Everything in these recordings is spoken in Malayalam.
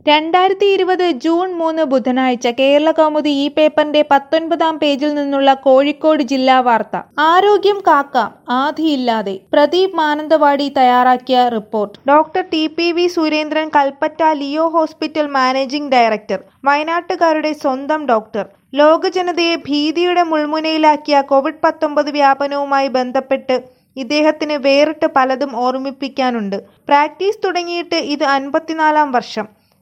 2020 ജൂൺ 3 ബുധനാഴ്ച കേരളകൗമുദി ഈ പേപ്പറിന്റെ 19-ാം പേജിൽ നിന്നുള്ള കോഴിക്കോട് ജില്ലാ വാർത്ത. ആരോഗ്യം കാക്കാം ആധിയില്ലാതെ. പ്രദീപ് മാനന്തവാടി തയ്യാറാക്കിയ report. Doctor TPV. Surendran, Kalpetta Leo hospital managing director. വയനാട്ടുകാരുടെ സ്വന്തം ഡോക്ടർ. ലോകജനതയെ ഭീതിയുടെ മുൾമുനയിലാക്കിയ കോവിഡ്-19 വ്യാപനവുമായി ബന്ധപ്പെട്ട് ഇദ്ദേഹത്തിന് വേറിട്ട് പലതും ഓർമ്മിപ്പിക്കാനുണ്ട്. പ്രാക്ടീസ് തുടങ്ങിയിട്ട് ഇത് 54-ാം വർഷം.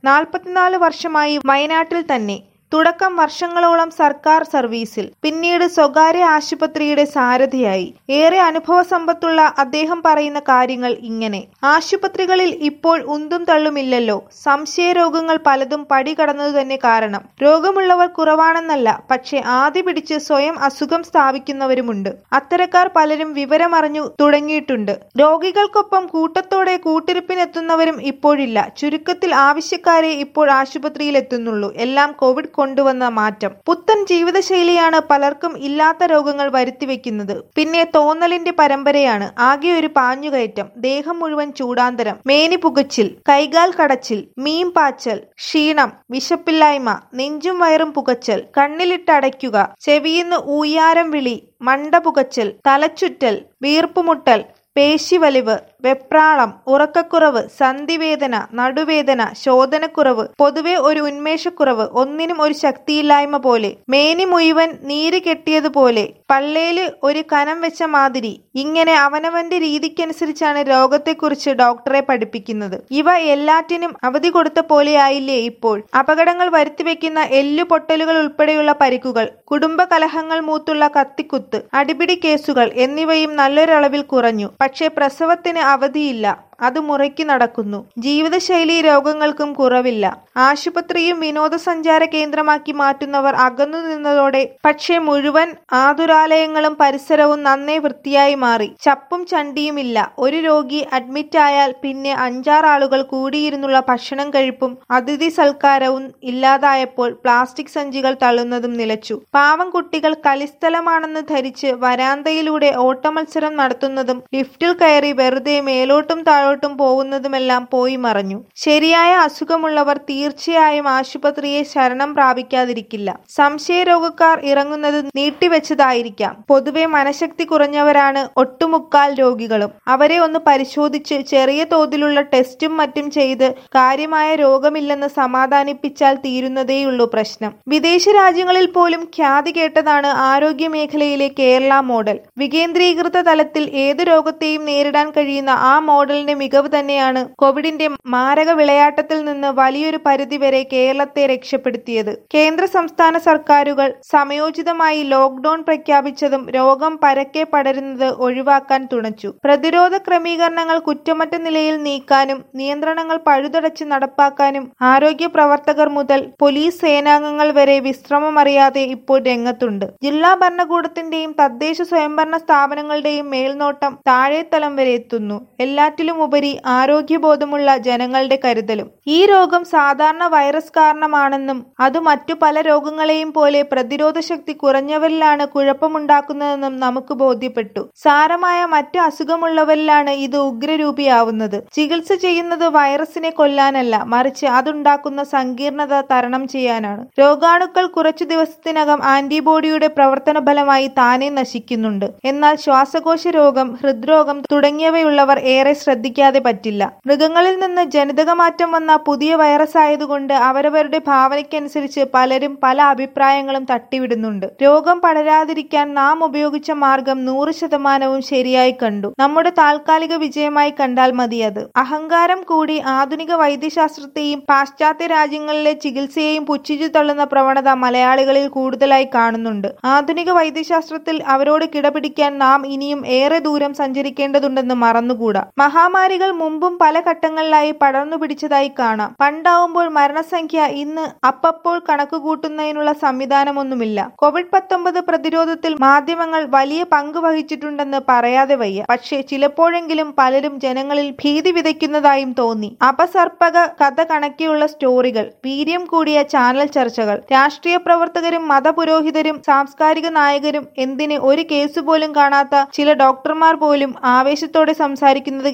44 വർഷമായി വയനാട്ടിൽ തന്നെ. തുടക്കം വർഷങ്ങളോളം സർക്കാർ സർവീസിൽ, പിന്നീട് സ്വകാര്യ ആശുപത്രിയുടെ സാരഥിയായി. ഏറെ അനുഭവ സമ്പത്തുള്ള അദ്ദേഹം പറയുന്ന കാര്യങ്ങൾ ഇങ്ങനെ. ആശുപത്രികളിൽ ഇപ്പോൾ ഉന്തും തള്ളുമില്ലല്ലോ. സംശയരോഗങ്ങൾ പലതും പടി കടന്നതു തന്നെ കാരണം. രോഗമുള്ളവർ കുറവാണെന്നല്ല, പക്ഷെ ആദ്യ പിടിച്ച് സ്വയം അസുഖം സ്ഥാപിക്കുന്നവരുമുണ്ട്. അത്തരക്കാർ പലരും വിവരമറിഞ്ഞു തുടങ്ങിയിട്ടുണ്ട്. രോഗികൾക്കൊപ്പം കൂട്ടത്തോടെ കൂട്ടിരിപ്പിനെത്തുന്നവരും ഇപ്പോഴില്ല. ചുരുക്കത്തിൽ ആവശ്യക്കാരെ ഇപ്പോൾ ആശുപത്രിയിൽ എത്തുന്നുള്ളൂ. എല്ലാം കോവിഡ് കൊണ്ടുവന്ന മാറ്റം. പുത്തൻ ജീവിതശൈലിയാണ് പലർക്കും ഇല്ലാത്ത രോഗങ്ങൾ വരുത്തിവെക്കുന്നത്. പിന്നെ തോന്നലിന്റെ പരമ്പരയാണ്. ആകെ ഒരു പാഞ്ഞുകയറ്റം. ദേഹം മുഴുവൻ ചൂടാന്തരം, മേനി പുകച്ചിൽ, കൈകാൽ കടച്ചിൽ, മീൻ പാച്ചൽ, ക്ഷീണം, വിശപ്പില്ലായ്മ, നെഞ്ചും വയറും പുകച്ചൽ, കണ്ണിലിട്ടടയ്ക്കുക, ചെവിയിന്ന് ഊയാരം വിളി, മണ്ട പുകച്ചൽ, തലച്ചുറ്റൽ, വീർപ്പുമുട്ടൽ, പേശിവലിവ്, വെപ്രാളം, ഉറക്കക്കുറവ്, സന്ധിവേദന, നടുവേദന, ശോധനക്കുറവ്, പൊതുവെ ഒരു ഉന്മേഷക്കുറവ്, ഒന്നിനും ഒരു ശക്തിയില്ലായ്മ പോലെ, മേനി മുഴുവൻ നീര് കെട്ടിയതുപോലെ, പള്ളേല് ഒരു കനം വെച്ച മാതിരി. ഇങ്ങനെ അവനവന്റെ രീതിക്കനുസരിച്ചാണ് രോഗത്തെക്കുറിച്ച് ഡോക്ടറെ പഠിപ്പിക്കുന്നത്. ഇവ എല്ലാറ്റിനും അവധി കൊടുത്ത പോലെയായില്ലേ ഇപ്പോൾ. അപകടങ്ങൾ വരുത്തിവെക്കുന്ന എല്ലുപൊട്ടലുകൾ ഉൾപ്പെടെയുള്ള പരിക്കുകൾ, കുടുംബ കലഹങ്ങൾ മൂത്തുള്ള കത്തിക്കുത്ത്, അടിപിടി കേസുകൾ എന്നിവയും നല്ലൊരളവിൽ കുറഞ്ഞു. പക്ഷേ പ്രസവത്തിന് അവധിയില്ല. അത് മുറയ്ക്ക് നടക്കുന്നു. ജീവിതശൈലി രോഗങ്ങൾക്കും കുറവില്ല. ആശുപത്രിയും വിനോദസഞ്ചാര കേന്ദ്രമാക്കി മാറ്റുന്നവർ അകന്നു നിന്നതോടെ പക്ഷേ മുഴുവൻ ആതുരാലയങ്ങളും പരിസരവും നന്നേ വൃത്തിയായി മാറി. ചപ്പും ചണ്ടിയുമില്ല. ഒരു രോഗി അഡ്മിറ്റായാൽ പിന്നെ 5-6 ആളുകൾ കൂടിയിരുന്നുള്ള ഭക്ഷണം കഴിപ്പും അതിഥി സൽക്കാരവും ഇല്ലാതായപ്പോൾ പ്ലാസ്റ്റിക് സഞ്ചികൾ തള്ളുന്നതും നിലച്ചു. പാവം കുട്ടികൾ കളിസ്ഥലമാണെന്ന് ധരിച്ച് വരാന്തയിലൂടെ ഓട്ടമത്സരം നടത്തുന്നതും ലിഫ്റ്റിൽ കയറി വെറുതെ മേലോട്ടും ും പോകുന്നതുമെല്ലാം പോയി മറഞ്ഞു. ശരിയായ അസുഖമുള്ളവർ തീർച്ചയായും ആശുപത്രിയെ ശരണം പ്രാപിക്കാതിരിക്കില്ല. സംശയരോഗക്കാർ ഇറങ്ങുന്നത് നീട്ടിവെച്ചതായിരിക്കാം. പൊതുവെ മനഃശക്തി കുറഞ്ഞവരാണ് ഒട്ടുമുക്കാൽ രോഗികളും. അവരെ ഒന്ന് പരിശോധിച്ച് ചെറിയ തോതിലുള്ള ടെസ്റ്റും മറ്റും ചെയ്ത് കാര്യമായ രോഗമില്ലെന്ന് സമാധാനിപ്പിച്ചാൽ തീരുന്നതേയുള്ളൂ പ്രശ്നം. വിദേശ രാജ്യങ്ങളിൽ പോലും ഖ്യാതി കേട്ടതാണ് ആരോഗ്യ മേഖലയിലെ കേരള മോഡൽ. വികേന്ദ്രീകൃത തലത്തിൽ ഏത് രോഗത്തെയും നേരിടാൻ കഴിയുന്ന ആ മോഡലിന്റെ മികവ് തന്നെയാണ് കോവിഡിന്റെ മാരക വിളയാട്ടത്തിൽ നിന്ന് വലിയൊരു പരിധിവരെ കേരളത്തെ രക്ഷപ്പെടുത്തിയത്. കേന്ദ്ര സംസ്ഥാന സർക്കാരുകൾ സമയോചിതമായി ലോക്ക്ഡൌൺ പ്രഖ്യാപിച്ചതും രോഗം പരക്കെ പടരുന്നത് ഒഴിവാക്കാൻ തുണച്ചു. പ്രതിരോധ ക്രമീകരണങ്ങൾ കുറ്റമറ്റ നിലയിൽ നീക്കാനും നിയന്ത്രണങ്ങൾ പഴുതടച്ച് നടപ്പാക്കാനും ആരോഗ്യ പ്രവർത്തകർ മുതൽ പോലീസ് സേനാംഗങ്ങൾ വരെ വിശ്രമമറിയാതെ ഇപ്പോൾ രംഗത്തുണ്ട്. ജില്ലാ ഭരണകൂടത്തിന്റെയും തദ്ദേശ സ്വയംഭരണ സ്ഥാപനങ്ങളുടെയും മേൽനോട്ടം താഴേത്തലം വരെ എത്തുന്നു. എല്ലാറ്റിലും ഉപരി ആരോഗ്യബോധമുള്ള ജനങ്ങളുടെ കരുതലും. ഈ രോഗം സാധാരണ വൈറസ് കാരണമാണെന്നും അത് മറ്റു പല രോഗങ്ങളെയും പോലെ പ്രതിരോധ ശക്തി കുറഞ്ഞവരിലാണ് കുഴപ്പമുണ്ടാക്കുന്നതെന്നും നമുക്ക് ബോധ്യപ്പെട്ടു. സാരമായ മറ്റു അസുഖമുള്ളവരിലാണ് ഇത് ഉഗ്രരൂപിയാവുന്നത്. ചികിത്സ ചെയ്യുന്നത് വൈറസിനെ കൊല്ലാനല്ല, മറിച്ച് അതുണ്ടാക്കുന്ന സങ്കീർണത തരണം ചെയ്യാനാണ്. രോഗാണുക്കൾ കുറച്ചു ദിവസത്തിനകം ആന്റിബോഡിയുടെ പ്രവർത്തന ഫലമായി താനെ നശിക്കുന്നുണ്ട്. എന്നാൽ ശ്വാസകോശ രോഗം, ഹൃദ്രോഗം തുടങ്ങിയവയുള്ളവർ ഏറെ ശ്രദ്ധിക്കാതെ പറ്റില്ല. മൃഗങ്ങളിൽ നിന്ന് ജനിതകമാറ്റം വന്ന പുതിയ വൈറസ് ആയതുകൊണ്ട് അവരവരുടെ ഭാവനയ്ക്കനുസരിച്ച് പലരും പല അഭിപ്രായങ്ങളും തട്ടിവിടുന്നുണ്ട്. രോഗം പടരാതിരിക്കാൻ നാം ഉപയോഗിച്ച മാർഗം 100% ശരിയായി കണ്ടു. നമ്മുടെ താൽക്കാലിക വിജയമായി കണ്ടാൽ മതി അത്. അഹങ്കാരം കൂടി ആധുനിക വൈദ്യശാസ്ത്രത്തെയും പാശ്ചാത്യ രാജ്യങ്ങളിലെ ചികിത്സയെയും പുച്ഛിച്ചു തള്ളുന്ന പ്രവണത മലയാളികളിൽ കൂടുതലായി കാണുന്നുണ്ട്. ആധുനിക വൈദ്യശാസ്ത്രത്തിൽ അവരോട് കിടപിടിക്കാൻ നാം ഇനിയും ഏറെ ദൂരം സഞ്ചരിക്കേണ്ടതുണ്ടെന്ന് മറന്നുകൂടാ. മഹാമാരികൾ മുമ്പും പല ഘട്ടങ്ങളിലായി പടർന്നു പിടിച്ചതായി കാണാം. പണ്ടാവുമ്പോൾ മരണസംഖ്യ ഇന്ന് അപ്പപ്പോൾ കണക്കുകൂട്ടുന്നതിനുള്ള സംവിധാനമൊന്നുമില്ല. കോവിഡ്-19 പ്രതിരോധത്തിൽ മാധ്യമങ്ങൾ വലിയ പങ്ക് വഹിച്ചിട്ടുണ്ടെന്ന് പറയാതെ വയ്യ. പക്ഷേ ചിലപ്പോഴെങ്കിലും പലരും ജനങ്ങളിൽ ഭീതി വിതയ്ക്കുന്നതായും തോന്നി. അപസർപ്പക കഥ കണക്കെയുള്ള സ്റ്റോറികൾ, വീര്യം കൂടിയ ചാനൽ ചർച്ചകൾ, രാഷ്ട്രീയ പ്രവർത്തകരും മതപുരോഹിതരും സാംസ്കാരിക നായകരും, എന്തിന് ഒരു കേസ് പോലും കാണാത്ത ചില ഡോക്ടർമാർ പോലും ആവേശത്തോടെ സംസാരിക്കുന്നത് കേൾക്കുമ്പോൾ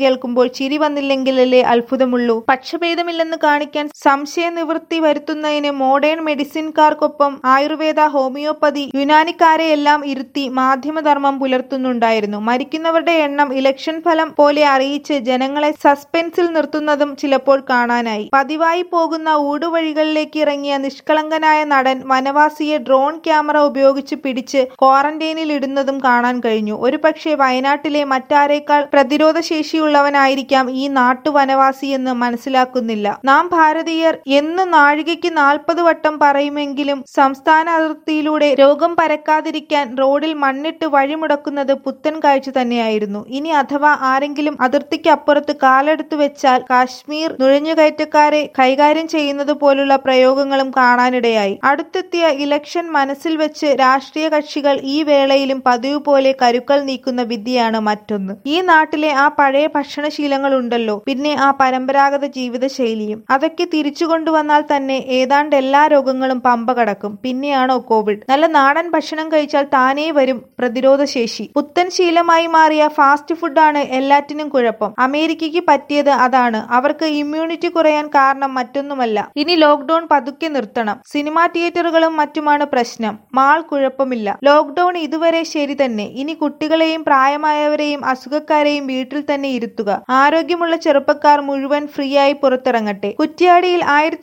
പറയുമ്പോൾ ചിരി വന്നില്ലെങ്കിലല്ലേ അത്ഭുതമുള്ളൂ. പക്ഷഭേദമില്ലെന്ന് കാണിക്കാൻ സംശയനിവൃത്തി വരുത്തുന്നതിന് മോഡേൺ മെഡിസിൻകാർക്കൊപ്പം ആയുർവേദ, ഹോമിയോപ്പതി, യുനാനിക്കാരെയെല്ലാം ഇരുത്തി മാധ്യമധർമ്മം പുലർത്തുന്നുണ്ടായിരുന്നു. മരിക്കുന്നവരുടെ എണ്ണം ഇലക്ഷൻ ഫലം പോലെ അറിയിച്ച് ജനങ്ങളെ സസ്പെൻസിൽ നിർത്തുന്നതും ചിലപ്പോൾ കാണാനായി. പതിവായി പോകുന്ന ഊടുവഴികളിലേക്ക് ഇറങ്ങിയ നിഷ്കളങ്കനായ നടൻ വനവാസിയെ ഡ്രോൺ ക്യാമറ ഉപയോഗിച്ച് പിടിച്ച് ക്വാറന്റൈനിൽ ഇടുന്നതും കാണാൻ കഴിഞ്ഞു. ഒരുപക്ഷെ വയനാട്ടിലെ മറ്റാരേക്കാൾ പ്രതിരോധശേഷിയുള്ളവനായിരിക്കാം ഈ നാട്ടുവനവാസിയെന്ന് മനസ്സിലാക്കുന്നില്ല. നാം ഭാരതീയർ എന്ന് നാഴികയ്ക്ക് 40 വട്ടം പറയുമെങ്കിലും സംസ്ഥാന അതിർത്തിയിലൂടെ രോഗം പരക്കാതിരിക്കാൻ റോഡിൽ മണ്ണിട്ട് വഴിമുടക്കുന്നത് പുത്തൻ കാഴ്ച തന്നെയായിരുന്നു. ഇനി അഥവാ ആരെങ്കിലും അതിർത്തിക്കപ്പുറത്ത് കാലെടുത്തു വെച്ചാൽ കാശ്മീർ നുഴഞ്ഞുകയറ്റക്കാരെ കൈകാര്യം ചെയ്യുന്നത് പോലുള്ള പ്രയോഗങ്ങളും കാണാനിടയായി. അടുത്തെത്തിയ ഇലക്ഷൻ മനസ്സിൽ വെച്ച് രാഷ്ട്രീയ കക്ഷികൾ ഈ വേളയിലും പതിവ് പോലെ കരുക്കൾ നീക്കുന്ന വിദ്യയാണ് മറ്റൊന്ന്. ഈ നാട്ടിലെ ആ പഴയ ഭക്ഷണശീലങ്ങൾ ഉണ്ടല്ലോ, പിന്നെ ആ പരമ്പരാഗത ജീവിതശൈലിയും. അതൊക്കെ തിരിച്ചു കൊണ്ടുവന്നാൽ തന്നെ ഏതാണ്ട് എല്ലാ രോഗങ്ങളും പമ്പ കടക്കും. പിന്നെയാണോ കോവിഡ്? നല്ല നാടൻ ഭക്ഷണം കഴിച്ചാൽ താനേ വരും പ്രതിരോധശേഷി. പുത്തൻ ശീലമായി മാറിയ ഫാസ്റ്റ് ഫുഡാണ് എല്ലാറ്റിനും കുഴപ്പം. അമേരിക്കയ്ക്ക് പറ്റിയത് അതാണ്. അവർക്ക് ഇമ്മ്യൂണിറ്റി കുറയാൻ കാരണം മറ്റൊന്നുമല്ല. ഇനി ലോക്ക്ഡൌൺ പതുക്കെ നിർത്തണം. സിനിമാ തിയേറ്ററുകളും മറ്റുമാണ് പ്രശ്നം. മാൾ കുഴപ്പമില്ല. ലോക്ക്ഡൌൺ ഇതുവരെ ശരി തന്നെ. ഇനി കുട്ടികളെയും പ്രായമായവരെയും അസുഖക്കാരെയും വീട്ടിൽ തന്നെ ഇരുത്തുക. ആരോഗ്യമുള്ള ചെറുപ്പക്കാർ മുഴുവൻ ഫ്രീ ആയി പുറത്തിറങ്ങട്ടെ. കുറ്റ്യാടിയിൽ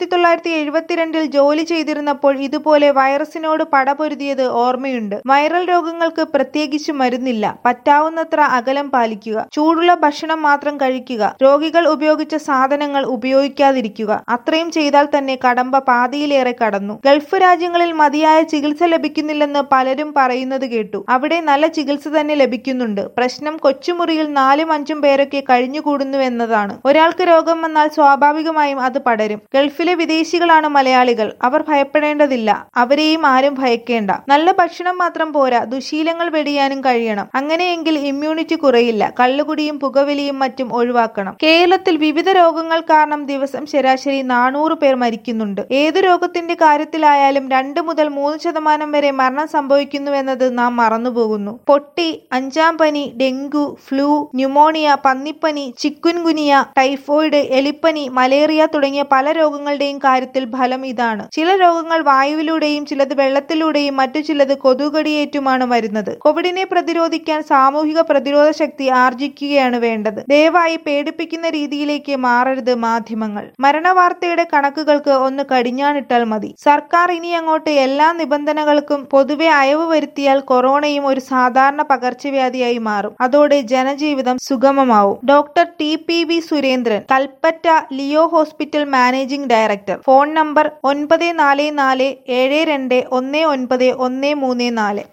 1972 ജോലി ചെയ്തിരുന്നപ്പോൾ ഇതുപോലെ വൈറസിനോട് പടപൊരുതിയത് ഓർമ്മയുണ്ട്. വൈറൽ രോഗങ്ങൾക്ക് പ്രത്യേകിച്ച് മരുന്നില്ല. പറ്റാവുന്നത്ര അകലം പാലിക്കുക. ചൂടുള്ള ഭക്ഷണം മാത്രം കഴിക്കുക. രോഗികൾ ഉപയോഗിച്ച സാധനങ്ങൾ ഉപയോഗിക്കാതിരിക്കുക. അത്രയും ചെയ്താൽ തന്നെ കടമ്പ പാതിയിലേറെ കടന്നു. ഗൾഫ് രാജ്യങ്ങളിൽ മതിയായ ചികിത്സ ലഭിക്കുന്നില്ലെന്ന് പലരും പറയുന്നത് കേട്ടു. അവിടെ നല്ല ചികിത്സ തന്നെ ലഭിക്കുന്നുണ്ട്. പ്രശ്നം കൊച്ചുമുറിയിൽ 4-5 പേരൊക്കെ കഴിഞ്ഞുകൂടുന്നുവെന്നതാണ്. ഒരാൾക്ക് രോഗം വന്നാൽ സ്വാഭാവികമായും അത് പടരും. ഗൾഫിലെ വിദേശികളാണ് മലയാളികൾ. അവർ ഭയപ്പെടേണ്ടതില്ല. അവരെയും ആരും ഭയക്കേണ്ട. നല്ല ഭക്ഷണം മാത്രം പോരാ, ദുശീലങ്ങൾ വെടിയാനും കഴിയണം. അങ്ങനെയെങ്കിൽ ഇമ്മ്യൂണിറ്റി കുറയില്ല. കള്ളുകുടിയും പുകവലിയും മറ്റും ഒഴിവാക്കണം. കേരളത്തിൽ വിവിധ രോഗങ്ങൾ കാരണം ദിവസം ശരാശരി 400 പേർ മരിക്കുന്നുണ്ട്. ഏതു രോഗത്തിന്റെ കാര്യത്തിലായാലും 2 മുതൽ 3% വരെ മരണം സംഭവിക്കുന്നുവെന്നത് നാം മറന്നുപോകുന്നു. പൊട്ടി, 5-ാം പനി, ഡെങ്കു, ഫ്ലൂ, ന്യൂമോണിയ, പന്നിപ്പനി, ചിക്കുൻഗുനിയ, ടൈഫോയിഡ്, എലിപ്പനി, മലേറിയ തുടങ്ങിയ പല രോഗങ്ങളുടെയും കാര്യത്തിൽ ഫലം ഇതാണ്. ചില രോഗങ്ങൾ വായുവിലൂടെയും ചിലത് വെള്ളത്തിലൂടെയും മറ്റു ചിലത് കൊതുകടിയേറ്റുമാണ് വരുന്നത്. കോവിഡിനെ പ്രതിരോധിക്കാൻ സാമൂഹിക പ്രതിരോധ ശക്തി ആർജിക്കുകയാണ് വേണ്ടത്. ദയവായി പേടിപ്പിക്കുന്ന രീതിയിലേക്ക് മാറരുത് മാധ്യമങ്ങൾ. മരണവാർത്തയുടെ കണക്കുകൾക്ക് ഒന്ന് കടിഞ്ഞാണിട്ടാൽ മതി. സർക്കാർ ഇനി അങ്ങോട്ട് എല്ലാ നിബന്ധനകൾക്കും പൊതുവെ അയവ് വരുത്തിയാൽ കൊറോണയും ഒരു സാധാരണ പകർച്ചവ്യാധിയായി മാറും. അതോടെ ജനജീവിതം സുഗമമാവും. Doctor TPV Surendran, Kalpetta Leo hospital managing director. Phone number 9447219134.